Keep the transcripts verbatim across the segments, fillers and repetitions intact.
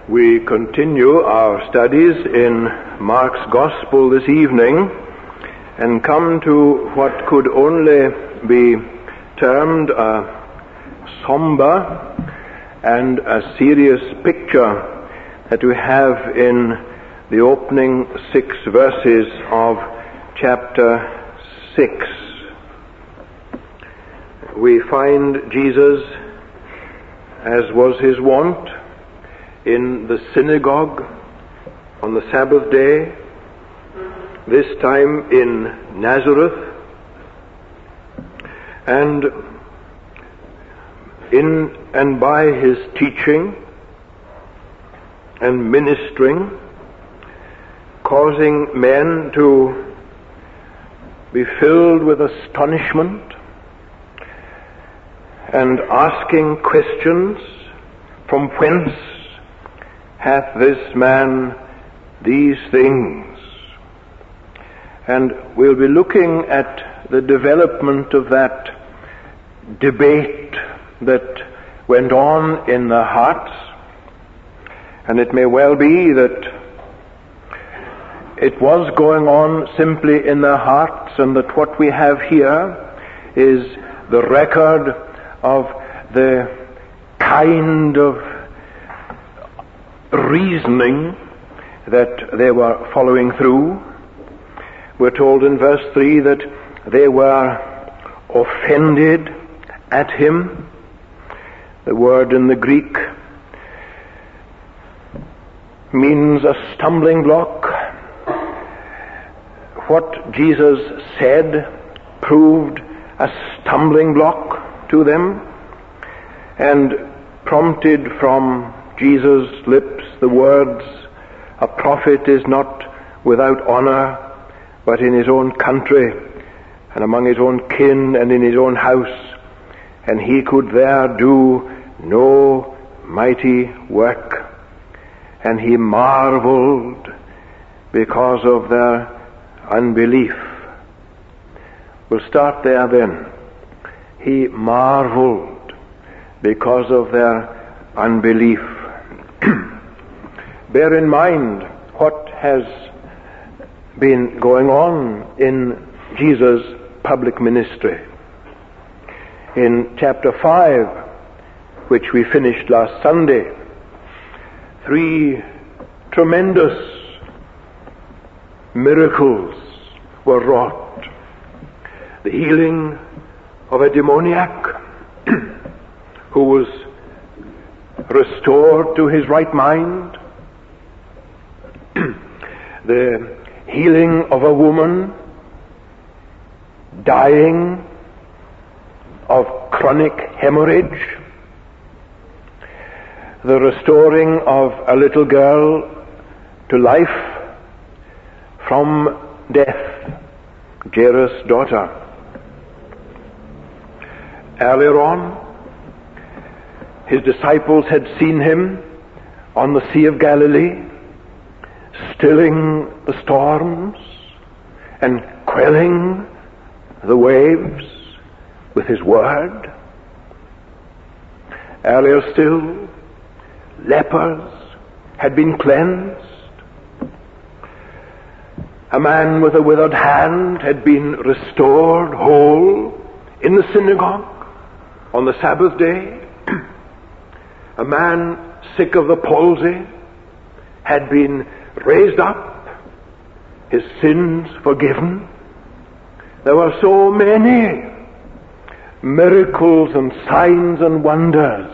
We continue our studies in Mark's Gospel this evening and come to what could only be termed a somber and a serious picture that we have in the opening six verses of chapter six. We find Jesus, as was his wont, in the synagogue on the Sabbath day, this time in Nazareth, and in and by his teaching and ministering, causing men to be filled with astonishment and asking questions, from whence hath this man these things? And we'll be looking at the development of that debate that went on in the hearts. And it may well be that it was going on simply in their hearts, and that what we have here is the record of the kind of reasoning that they were following through. We're told in verse three that they were offended at him. The word in the Greek means a stumbling block. What Jesus said proved a stumbling block to them, and prompted from Jesus' lips the words, "A prophet is not without honor, but in his own country, and among his own kin, and in his own house. And he could there do no mighty work. And he marveled because of their unbelief." We'll start there then. He marveled because of their unbelief. Bear in mind what has been going on in Jesus' public ministry. In chapter five, which we finished last Sunday, three tremendous miracles were wrought. The healing of a demoniac who was restored to his right mind, the healing of a woman dying of chronic hemorrhage, the restoring of a little girl to life from death, Jairus' daughter. Earlier on, his disciples had seen him on the Sea of Galilee, stilling the storms and quelling the waves with his word. Earlier still, lepers had been cleansed. A man with a withered hand had been restored whole in the synagogue on the Sabbath day. A man sick of the palsy had been raised up, his sins forgiven. There were so many miracles and signs and wonders.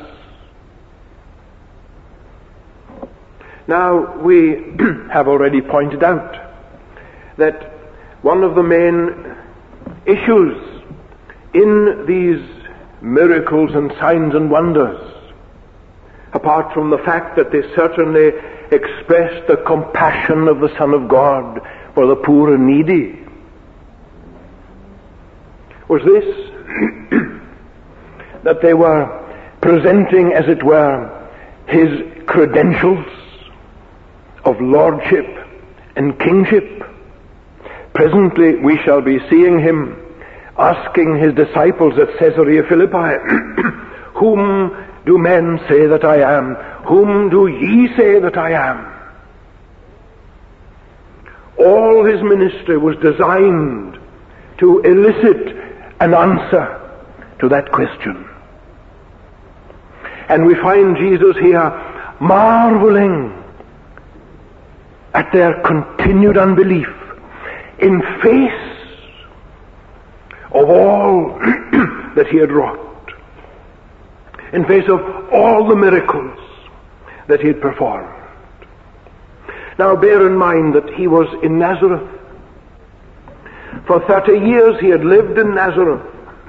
Now, we have already pointed out that one of the main issues in these miracles and signs and wonders, apart from the fact that they certainly expressed the compassion of the Son of God for the poor and needy, was this, that they were presenting, as it were, his credentials of lordship and kingship. Presently we shall be seeing him asking his disciples at Caesarea Philippi, "Whom do men say that I am? Whom do ye say that I am? All his ministry was designed to elicit an answer to that question. And we find Jesus here marveling at their continued unbelief in face of all that he had wrought, in face of all the miracles that he had performed. Now bear in mind that he was in Nazareth. For thirty years he had lived in Nazareth,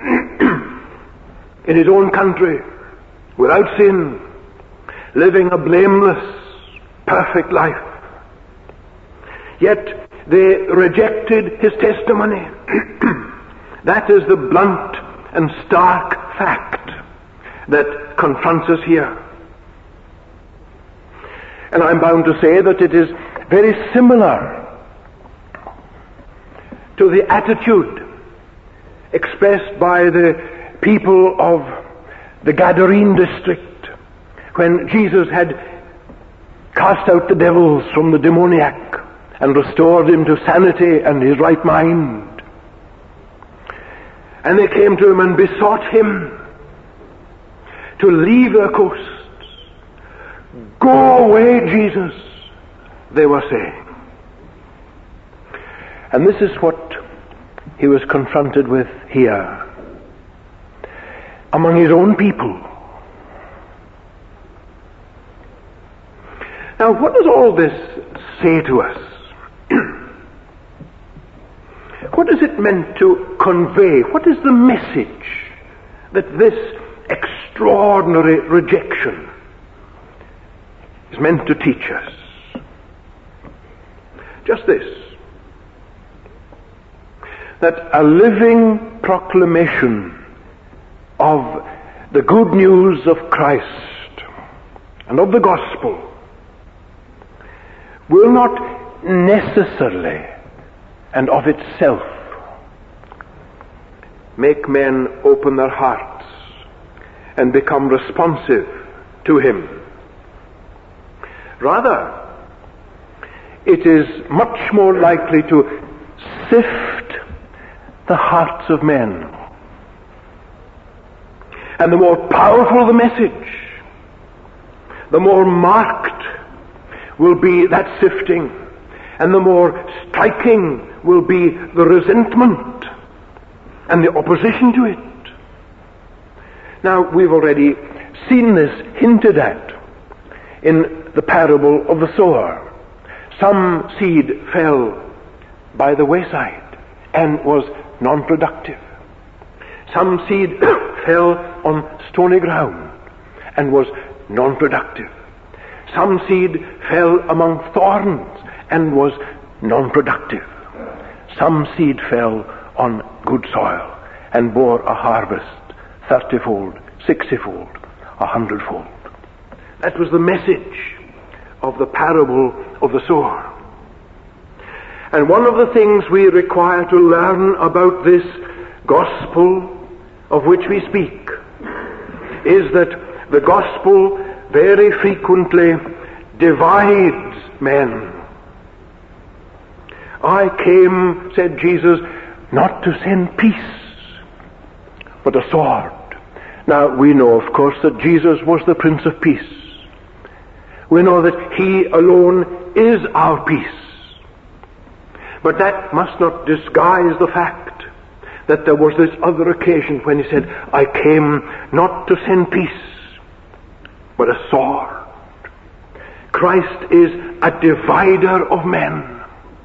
in his own country, without sin, living a blameless, perfect life. Yet they rejected his testimony. That is the blunt and stark fact that confronts us here. And I'm bound to say that it is very similar to the attitude expressed by the people of the Gadarene district when Jesus had cast out the devils from the demoniac and restored him to sanity and his right mind. And they came to him and besought him to leave their coasts. Go away, Jesus, they were saying. And this is what he was confronted with here, among his own people. Now, what does all this say to us? What is it meant to convey? What is the message that this extraordinary rejection is meant to teach us? Just this: that a living proclamation of the good news of Christ and of the gospel will not necessarily and of itself make men open their hearts and become responsive to him. Rather, it is much more likely to sift the hearts of men. And the more powerful the message, the more marked will be that sifting, and the more striking will be the resentment and the opposition to it. Now, we've already seen this hinted at in the parable of the sower. Some seed fell by the wayside and was non-productive. Some seed fell on stony ground and was non-productive. Some seed fell among thorns and was non-productive. Some seed fell on good soil and bore a harvest thirty-fold, sixty-fold, a hundredfold. That was the message of the parable of the sower. And one of the things we require to learn about this gospel of which we speak is that the gospel very frequently divides men. I came, said Jesus, not to send peace, but a sword. Now, we know, of course, that Jesus was the Prince of Peace. We know that he alone is our peace. But that must not disguise the fact that there was this other occasion when he said, I came not to send peace, but a sword. Christ is a divider of men.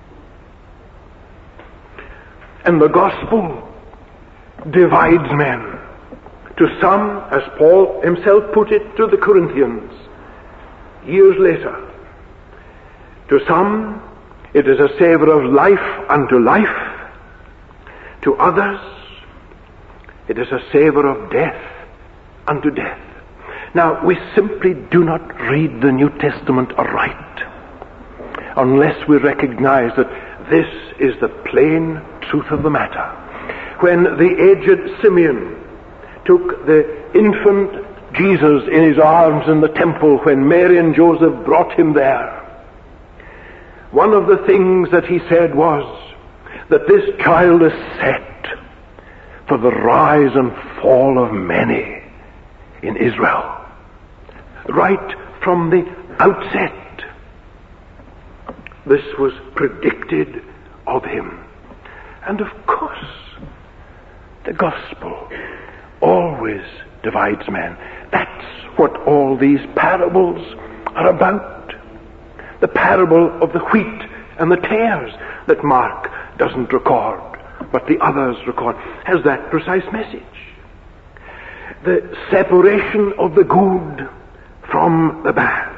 And the gospel divides men. To some, as Paul himself put it to the Corinthians years later, to some it is a savor of life unto life. To others it is a savor of death unto death. Now, we simply do not read the New Testament aright unless we recognize that this is the plain truth of the matter. When the aged Simeon took the infant Jesus in his arms in the temple when Mary and Joseph brought him there, one of the things that he said was that this child is set for the rise and fall of many in Israel. Right from the outset, this was predicted of him. And of course, the gospel always divides men. That's what all these parables are about. The parable of the wheat and the tares that Mark doesn't record, but the others record, has that precise message. The separation of the good from the bad.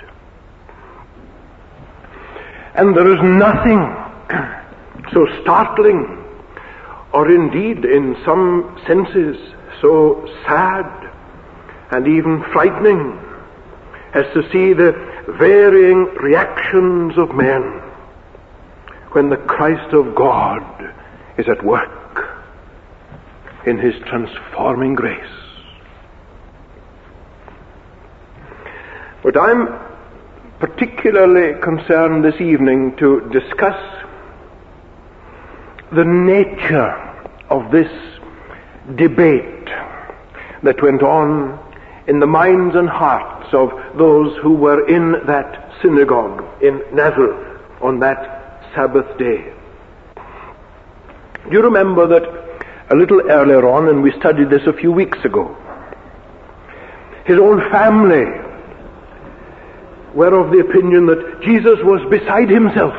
And there is nothing so startling, or indeed in some senses so sad and even frightening, as to see the varying reactions of men when the Christ of God is at work in his transforming grace. But I'm particularly concerned this evening to discuss the nature of this debate that went on in the minds and hearts of those who were in that synagogue in Nazareth on that Sabbath day. You remember that a little earlier on, and we studied this a few weeks ago, his own family were of the opinion that Jesus was beside himself.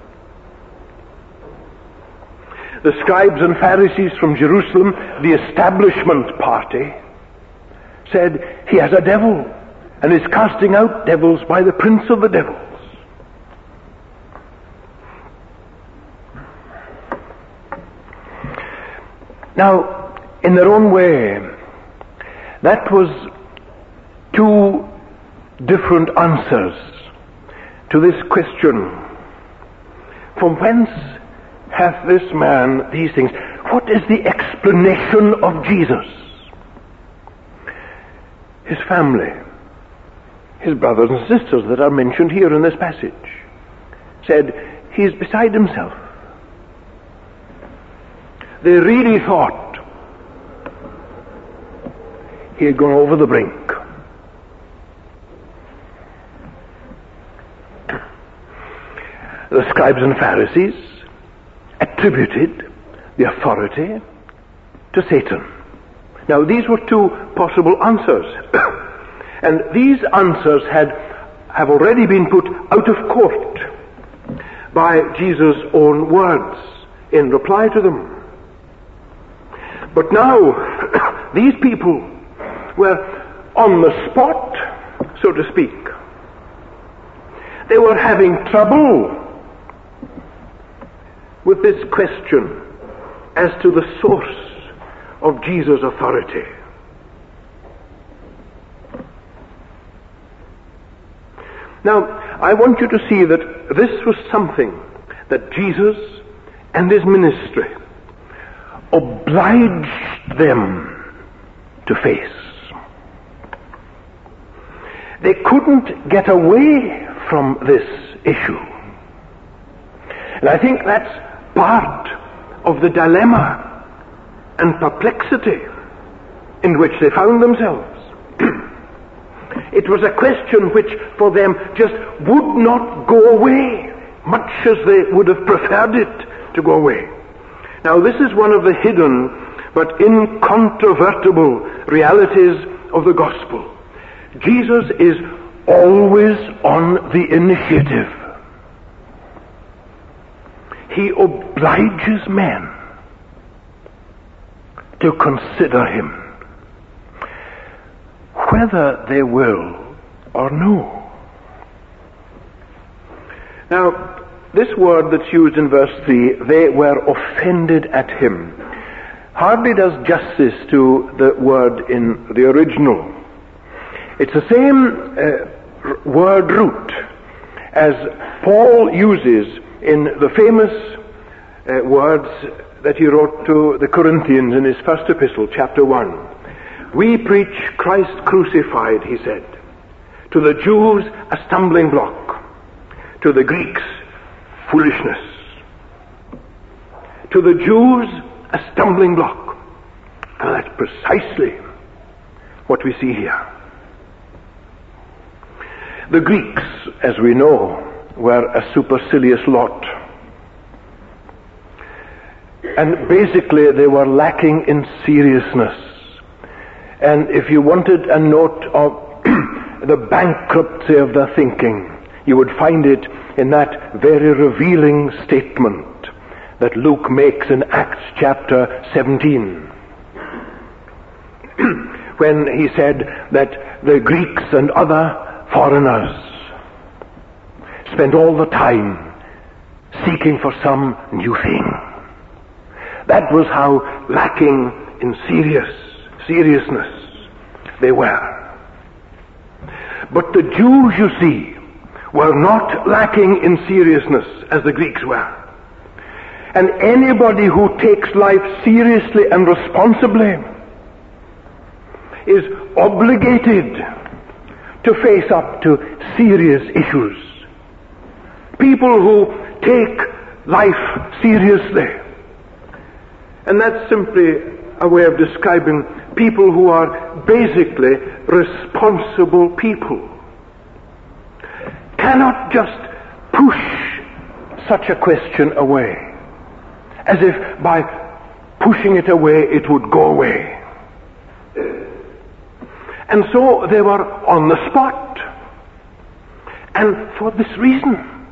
The scribes and Pharisees from Jerusalem, the establishment party, said he has a devil and is casting out devils by the prince of the devils. Now, in their own way, that was two different answers to this question. From whence hath this man these things? What is the explanation of Jesus? His family, his brothers and sisters that are mentioned here in this passage, said he is beside himself. They really thought he had gone over the brink. The scribes and Pharisees attributed the authority to Satan. Now, these were two possible answers. And these answers had have already been put out of court by Jesus' own words in reply to them. But now, these people were on the spot, so to speak. They were having trouble with this question as to the source of Jesus' authority. Now, I want you to see that this was something that Jesus and his ministry obliged them to face. They couldn't get away from this issue. And I think that's part of the dilemma and perplexity in which they found themselves. It was a question which for them just would not go away, much as they would have preferred it to go away. Now, this is one of the hidden but incontrovertible realities of the gospel. Jesus is always on the initiative. He obliges men to consider him, whether they will or no. Now, this word that's used in verse three, they were offended at him, hardly does justice to the word in the original. It's the same uh, word root as Paul uses in the famous uh, words that he wrote to the Corinthians in his first epistle, chapter one, We preach Christ crucified, he said. To the Jews, a stumbling block. To the Greeks, foolishness. To the Jews, a stumbling block. And that's precisely what we see here. The Greeks, as we know, were a supercilious lot. And basically they were lacking in seriousness. And if you wanted a note of the bankruptcy of their thinking, you would find it in that very revealing statement that Luke makes in Acts chapter seventeen. When he said that the Greeks and other foreigners spent all the time seeking for some new thing. That was how lacking in serious seriousness they were. But the Jews, you see, were not lacking in seriousness as the Greeks were. And anybody who takes life seriously and responsibly is obligated to face up to serious issues. People who take life seriously. And that's simply a way of describing people who are basically responsible people. Cannot just push such a question away, as if by pushing it away it would go away. And so they were on the spot. And for this reason,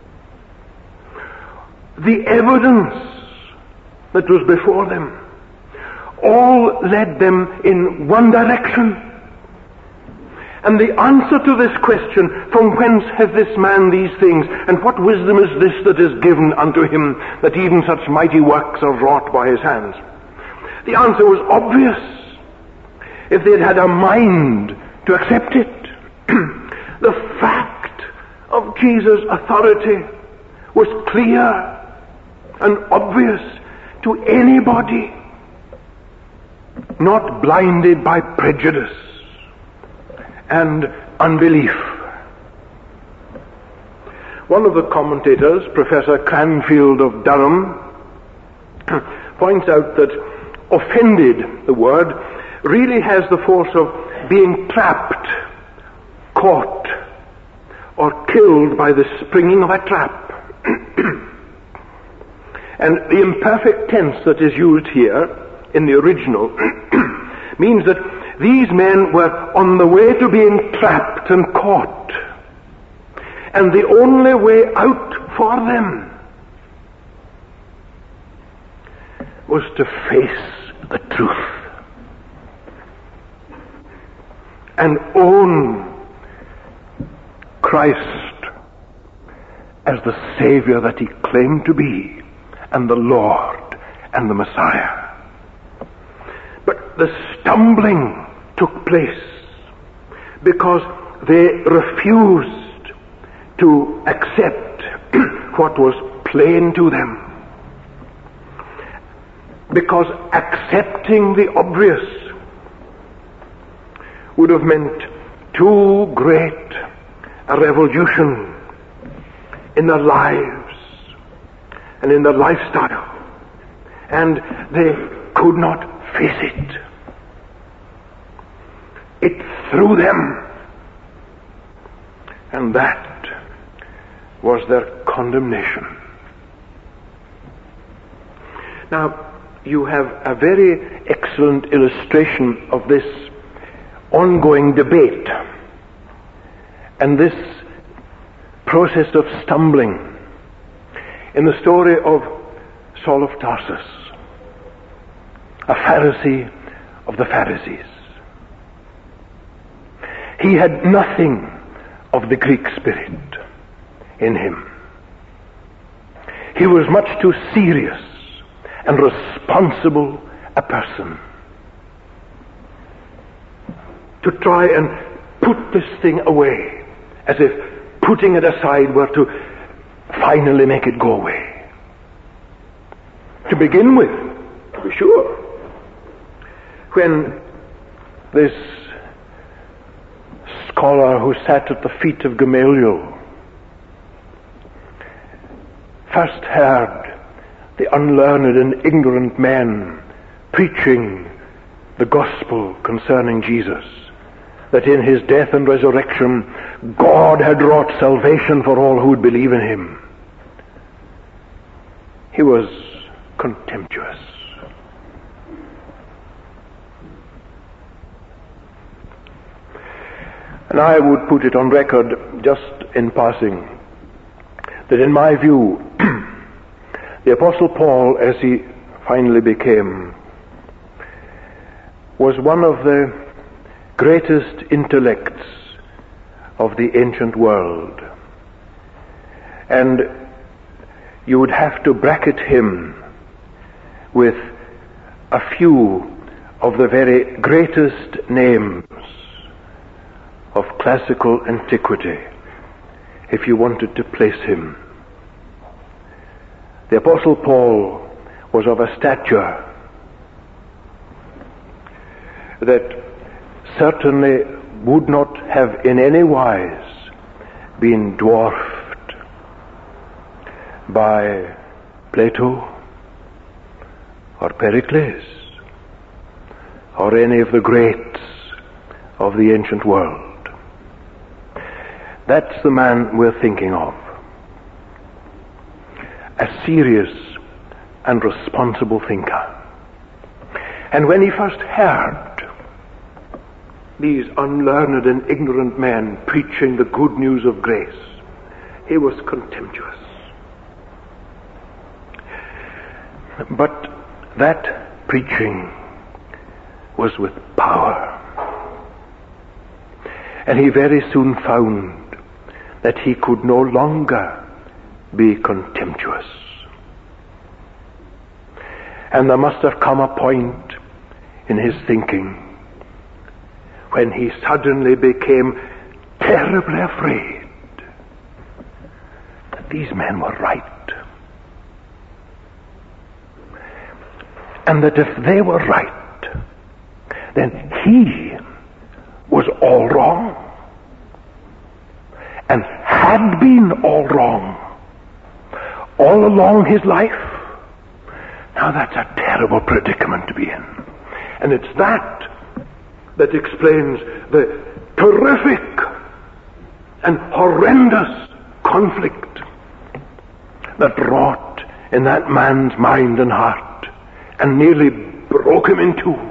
the evidence that was before them all led them in one direction. And the answer to this question, from whence hath this man these things, and what wisdom is this that is given unto him, that even such mighty works are wrought by his hands? The answer was obvious, if they had had a mind to accept it. The fact of Jesus' authority was clear and obvious to anybody not blinded by prejudice and unbelief. One of the commentators, Professor Cranfield of Durham, points out that offended, the word, really has the force of being trapped, caught, or killed by the springing of a trap. And the imperfect tense that is used here in the original means that these men were on the way to being trapped and caught. And the only way out for them was to face the truth and own Christ as the Savior that he claimed to be, and the Lord and the Messiah. But the stumbling took place because they refused to accept what was plain to them. Because accepting the obvious would have meant too great a revolution in their lives and in their lifestyle. And they could not face it. It threw them. And that was their condemnation. Now, you have a very excellent illustration of this ongoing debate and this process of stumbling in the story of Saul of Tarsus, a Pharisee of the Pharisees. He had nothing of the Greek spirit in him. He was much too serious and responsible a person to try and put this thing away, as if putting it aside were to finally make it go away. To begin with, to be sure, when this scholar who sat at the feet of Gamaliel first heard the unlearned and ignorant men preaching the gospel concerning Jesus, that in his death and resurrection God had wrought salvation for all who would believe in him, he was contemptuous. And I would put it on record, just in passing, that in my view, the Apostle Paul, as he finally became, was one of the greatest intellects of the ancient world. And you would have to bracket him with a few of the very greatest names of classical antiquity if you wanted to place him. The Apostle Paul was of a stature that certainly would not have in any wise been dwarfed by Plato or Pericles or any of the greats of the ancient world. That's the man we're thinking of. A serious and responsible thinker. And when he first heard these unlearned and ignorant men preaching the good news of grace, he was contemptuous. But that preaching was with power. And he very soon found that he could no longer be contemptuous. And there must have come a point in his thinking when he suddenly became terribly afraid that these men were right. And that if they were right, then he was all wrong. And had been all wrong all along his life. Now that's a terrible predicament to be in. And it's that that explains the terrific and horrendous conflict that wrought in that man's mind and heart and nearly broke him in two.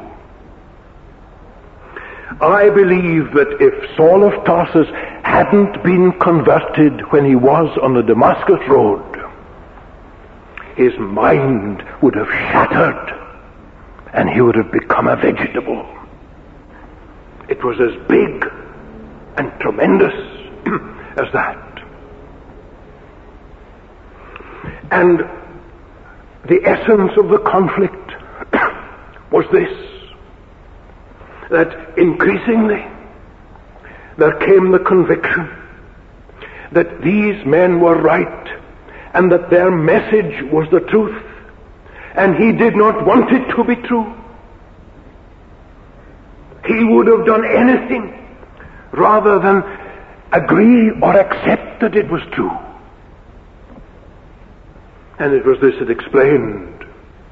I believe that if Saul of Tarsus hadn't been converted when he was on the Damascus road, his mind would have shattered and he would have become a vegetable. It was as big and tremendous as that. And the essence of the conflict was this, that increasingly there came the conviction that these men were right and that their message was the truth, and he did not want it to be true. He would have done anything rather than agree or accept that it was true. And it was this that explained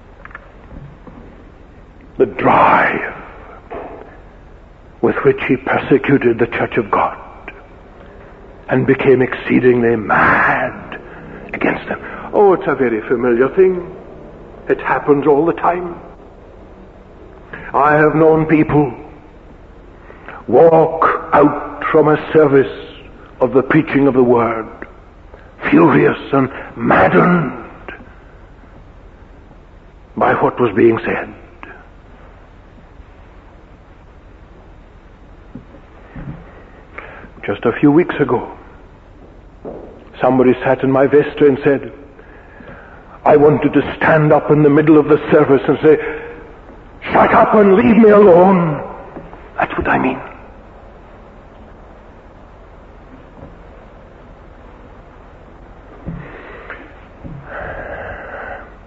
the drive with which he persecuted the Church of God and became exceedingly mad against them. Oh, it's a very familiar thing. It happens all the time. I have known people walk out from a service of the preaching of the Word, furious and maddened by what was being said. Just a few weeks ago, somebody sat in my vesta and said, I wanted to stand up in the middle of the service and say, shut up and leave me alone. That's what I mean.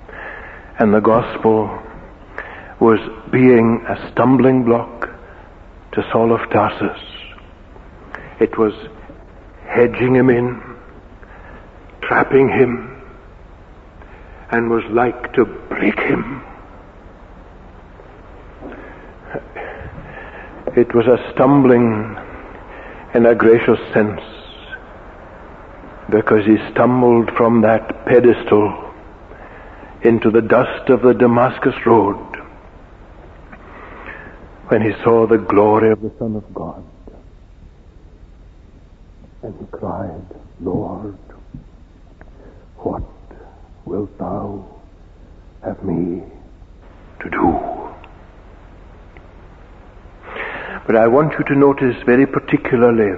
And the gospel was being a stumbling block to Saul of Tarsus. It was hedging him in, trapping him, and was like to break him. It was a stumbling in a gracious sense, because he stumbled from that pedestal into the dust of the Damascus road when he saw the glory of the Son of God. And he cried, Lord, what wilt thou have me to do? But I want you to notice very particularly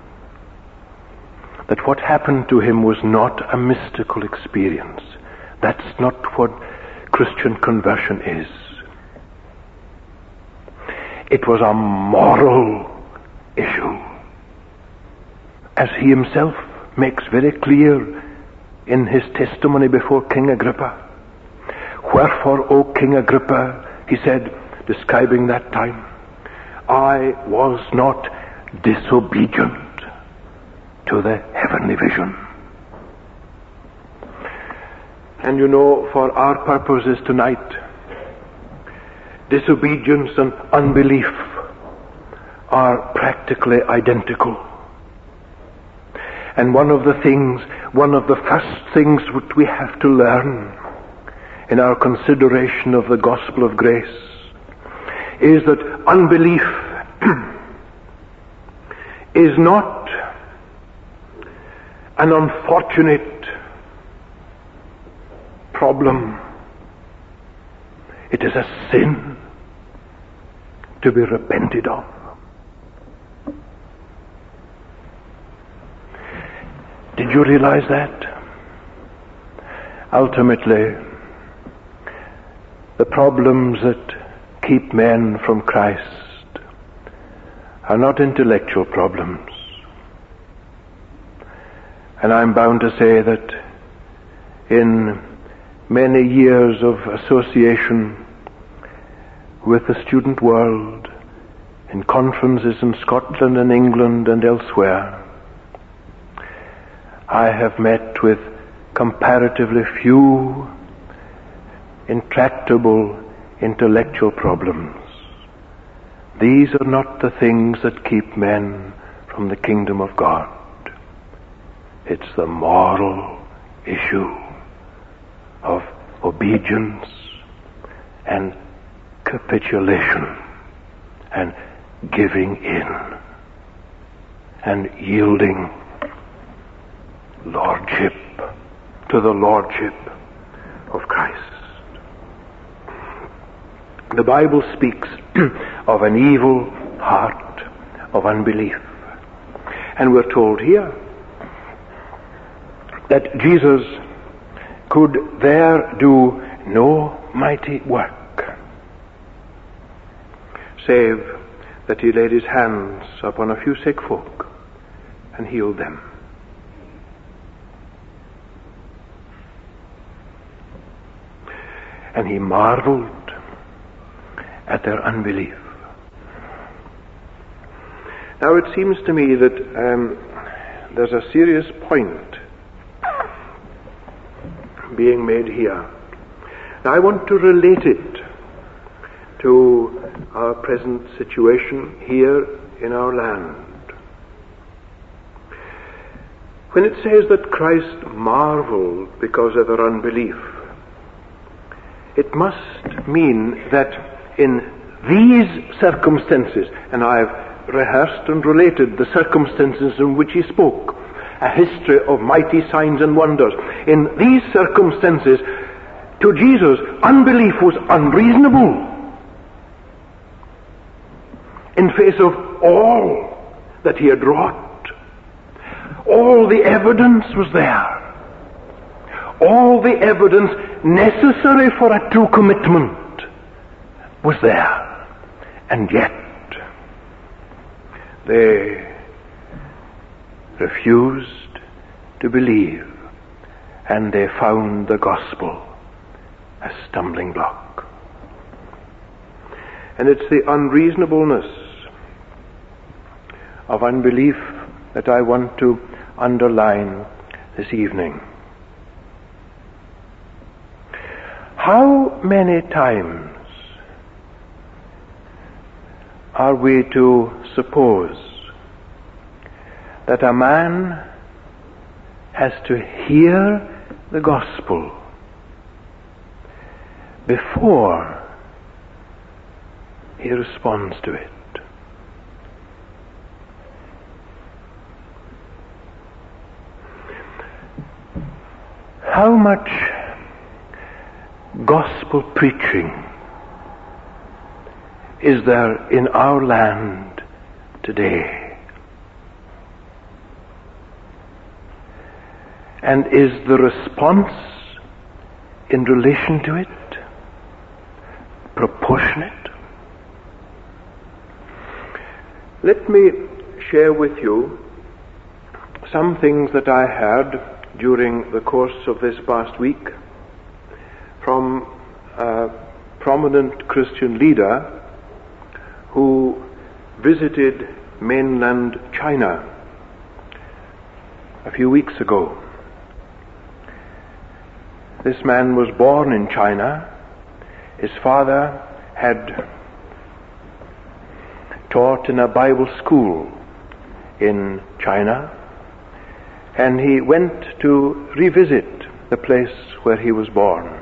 that what happened to him was not a mystical experience. That's not what Christian conversion is. It was a moral issue, as he himself makes very clear in his testimony before King Agrippa. Wherefore, O King Agrippa, he said, describing that time, I was not disobedient to the heavenly vision. And you know, for our purposes tonight, disobedience and unbelief are practically identical. And one of the things, one of the first things which we have to learn in our consideration of the gospel of grace is that unbelief is not an unfortunate problem. It is a sin to be repented of. Did you realize that? Ultimately, the problems that keep men from Christ are not intellectual problems. And I'm bound to say that in many years of association with the student world, in conferences in Scotland and England and elsewhere, I have met with comparatively few intractable intellectual problems. These are not the things that keep men from the kingdom of God. It's the moral issue of obedience and capitulation and giving in and yielding lordship to the lordship of Christ. The Bible speaks of an evil heart of unbelief. And we're told here that Jesus could there do no mighty work, save that he laid his hands upon a few sick folk and healed them. And he marveled at their unbelief. Now it seems to me that um, there's a serious point being made here. Now I want to relate it to our present situation here in our land. When it says that Christ marveled because of their unbelief, it must mean that in these circumstances, and I've rehearsed and related the circumstances in which he spoke, a history of mighty signs and wonders. In these circumstances, to Jesus, unbelief was unreasonable in face of all that he had wrought. All the evidence was there. All the evidence necessary for a true commitment was there. And yet they refused to believe, and they found the gospel a stumbling block. And it's the unreasonableness of unbelief that I want to underline this evening. How many times are we to suppose that a man has to hear the gospel before he responds to it? How much gospel preaching is there in our land today? And is the response in relation to it proportionate? Let me share with you some things that I heard during the course of this past week from a prominent Christian leader who visited mainland China a few weeks ago. This man was born in China. His father had taught in a Bible school in China, and he went to revisit the place where he was born.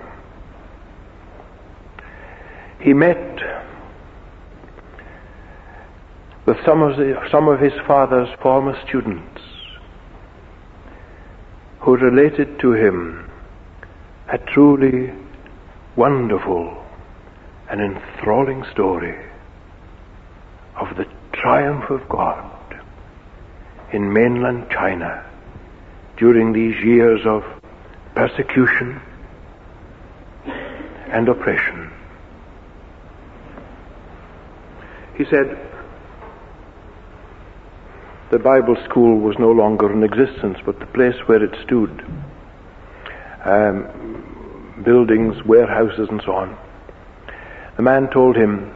He met with some of, the, some of his father's former students who related to him a truly wonderful and enthralling story of the triumph of God in mainland China during these years of persecution and oppression. He said the Bible school was no longer in existence, but the place where it stood, um, buildings, warehouses, and so on. The man told him,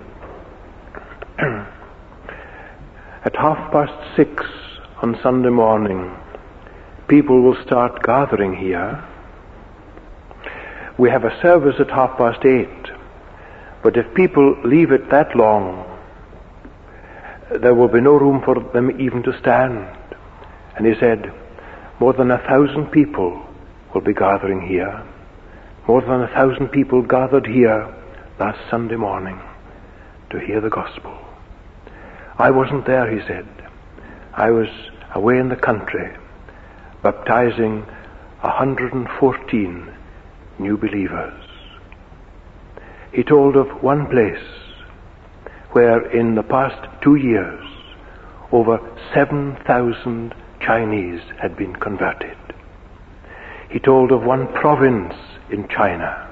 at half past six on Sunday morning, people will start gathering here. We have a service at half past eight, but if people leave it that long, there will be no room for them even to stand. And he said, more than a thousand people will be gathering here. More than a thousand people gathered here last Sunday morning to hear the gospel. I wasn't there, he said. I was away in the country, baptizing one hundred fourteen new believers. He told of one place where in the past two years over seven thousand Chinese had been converted. He told of one province in China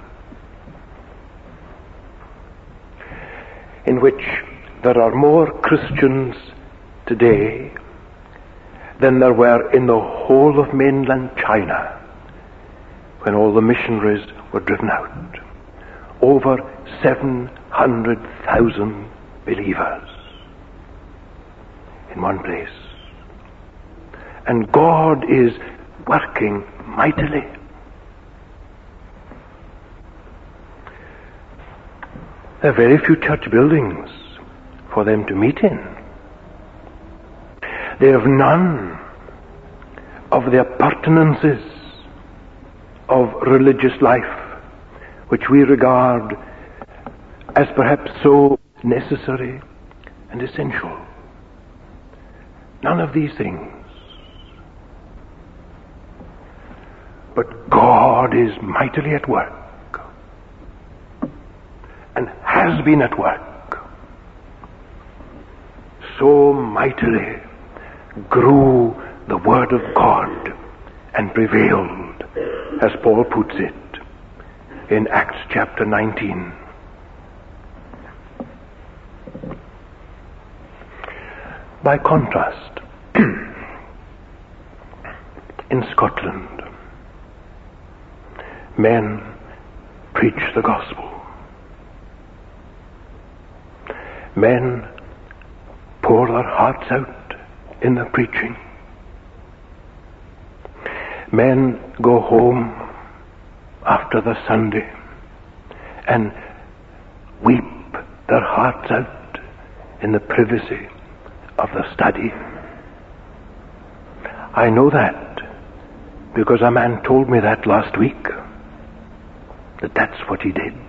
in which there are more Christians today than there were in the whole of mainland China when all the missionaries were driven out. Over seven hundred thousand believers in one place. And God is working mightily. There are very few church buildings for them to meet in. They have none of the appurtenances of religious life which we regard as perhaps so necessary and essential. None of these things. But God is mightily at work, and has been at work. So mightily grew the word of God and prevailed, as Paul puts it in Acts chapter nineteen. By contrast, in Scotland, men preach the gospel. Men pour their hearts out in the preaching. Men go home after the Sunday and weep their hearts out in the privacy of the study. I know that because a man told me that last week, that that's what he did.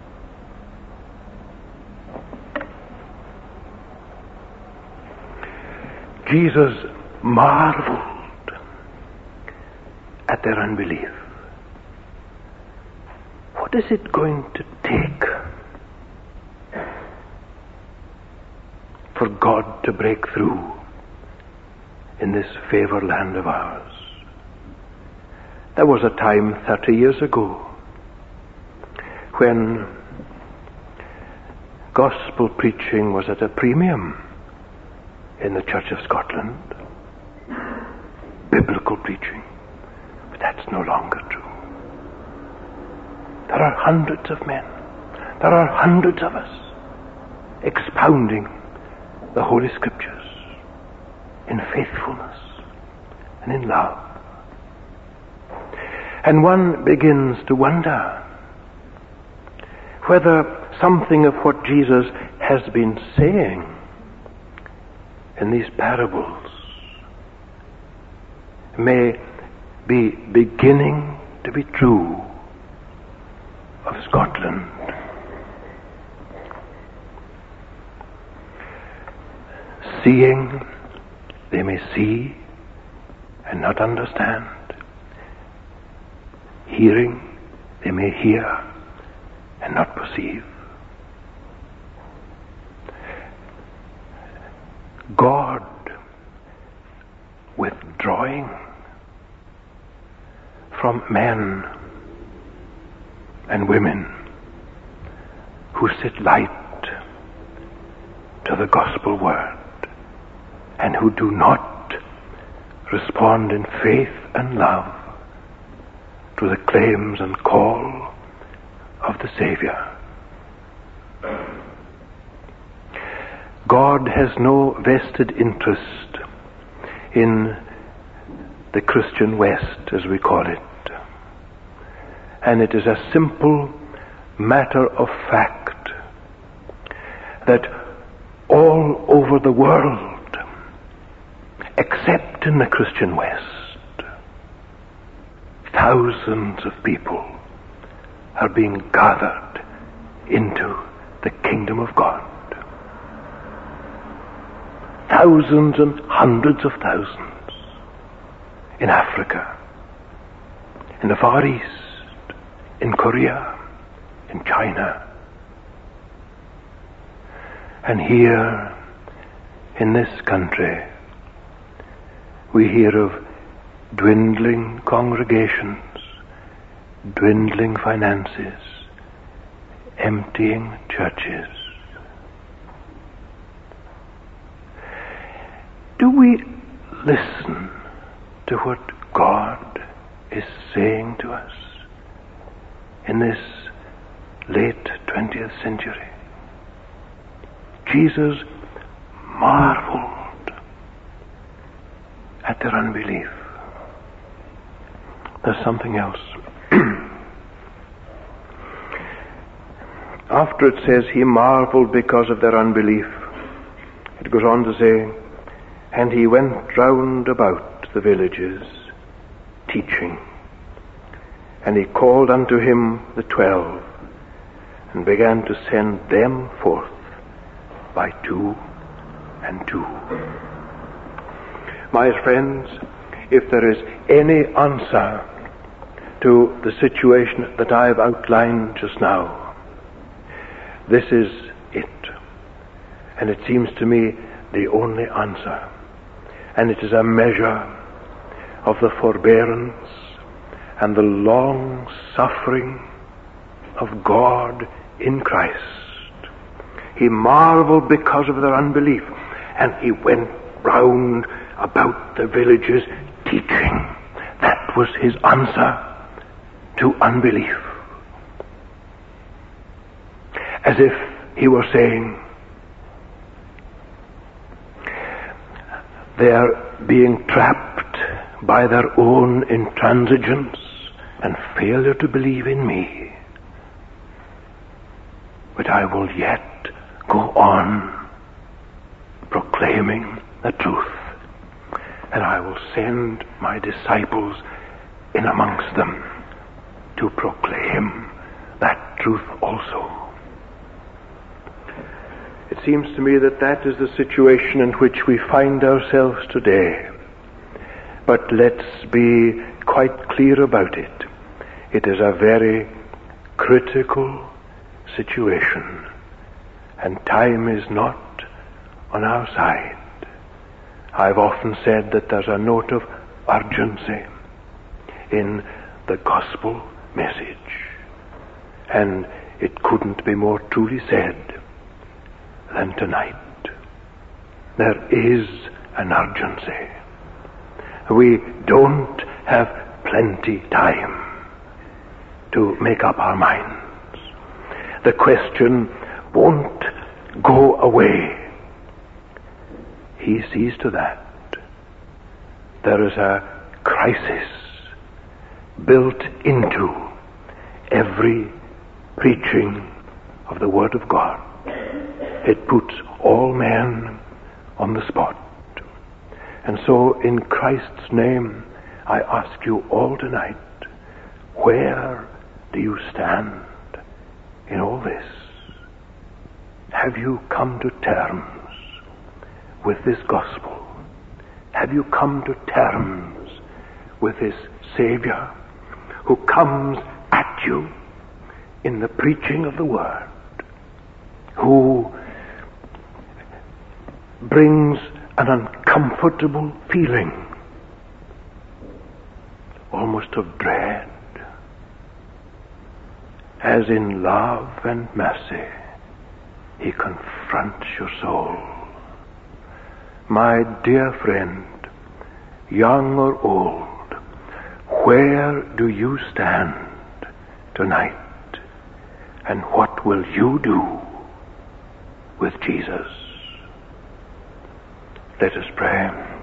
Jesus marveled at their unbelief. What is it going to take for God to break through in this favor land of ours? There was a time thirty years ago when gospel preaching was at a premium in the Church of Scotland. Biblical preaching. But that's no longer true. There are hundreds of men, there are hundreds of us expounding the Holy Scriptures in faithfulness and in love. And one begins to wonder whether something of what Jesus has been saying in these parables may be beginning to be true of Scotland. Seeing, they may see and not understand. Hearing, they may hear and not perceive. God withdrawing from men and women who sit light to the gospel word and who do not respond in faith and love to the claims and call of the Savior. God has no vested interest in the Christian West, as we call it. And it is a simple matter of fact that all over the world, except in the Christian West, thousands of people are being gathered into the kingdom of God. Thousands and hundreds of thousands in Africa, in the Far East, in Korea, in China. And here in this country, we hear of dwindling congregations, dwindling finances, emptying churches. Do we listen to what God is saying to us in this late twentieth century? Jesus marveled at their unbelief. There's something else. After it says he marveled because of their unbelief, it goes on to say, and he went round about the villages, teaching. And he called unto him the twelve, and began to send them forth by two and two. My friends, if there is any answer to the situation that I have outlined just now, this is it. And it seems to me the only answer. And it is a measure of the forbearance and the long suffering of God in Christ. He marveled because of their unbelief, and he went round about the villages teaching. That was his answer to unbelief. As if he were saying, They're being trapped by their own intransigence and failure to believe in me. But I will yet go on proclaiming the truth, and I will send my disciples in amongst them to proclaim that truth also. It seems to me that that is the situation in which we find ourselves today. But let's be quite clear about it. It is a very critical situation, and time is not on our side. I've often said that there's a note of urgency in the gospel message, and it couldn't be more truly said than tonight. There is an urgency. We don't have plenty time to make up our minds. The question won't go away. He sees to that. There is a crisis built into every preaching of the Word of God. It puts all men on the spot. And so in Christ's name, I ask you all tonight, where do you stand in all this? Have you come to terms with this gospel? Have you come to terms with this Savior who comes at you in the preaching of the Word, who brings an uncomfortable feeling, almost of dread, as in love and mercy he confronts your soul? My dear friend, young or old, where do you stand tonight? And what will you do with Jesus? Let us pray.